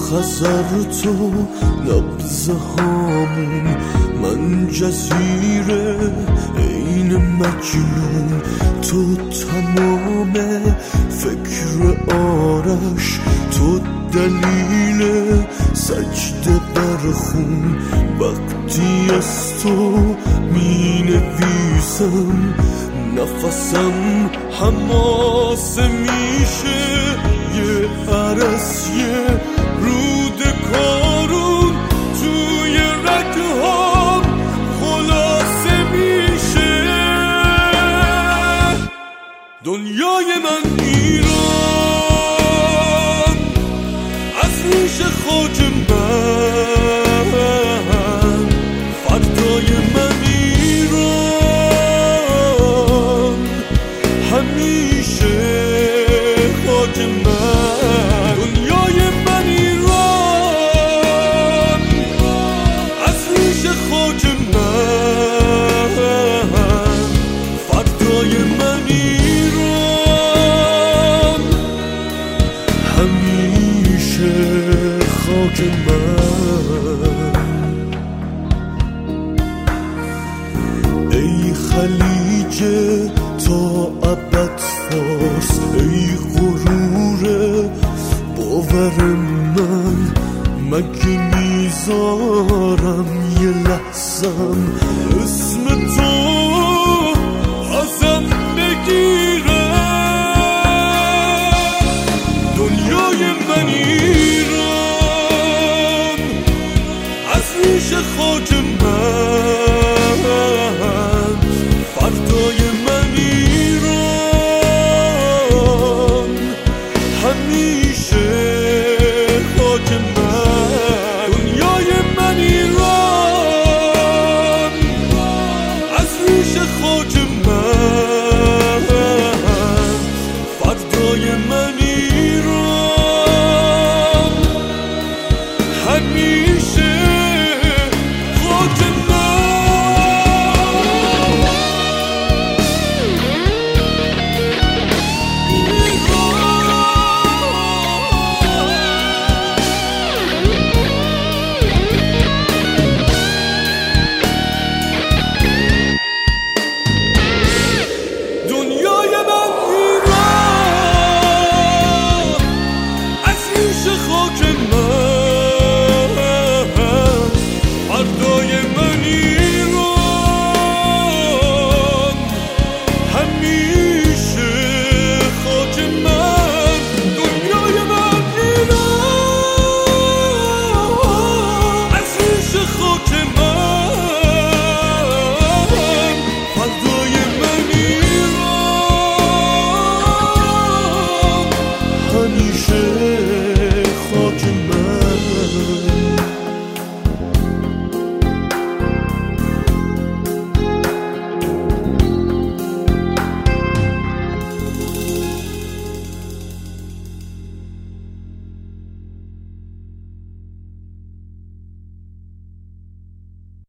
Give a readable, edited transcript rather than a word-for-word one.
خزر تو نبض هامون، من جزیره این مجنون، تو تمام فکر آرش، تو دلیل سجده بر خون. وقتی از تو می نویسم نفسم حماسه میشه، یه عرص یه رود کارون توی رگهام خلاصه میشه. دنیای من ایران، از ریش خاک من، فردای من ایران، همیشه خاک من. دنیای من ایران، از ریش خاک من، فردای من ایران، همیشه خاک من. ای خلیج تا ابد فارس، ای غرور باور من، مگه میذارم یه لحظم اسم تو ازم بگیره. دنیای من ایران، از ریش خاک من، فردای من ایران، همیشه خاک من. دنیای من ایران، از ریش خاک من، فردای من ایران، همیشه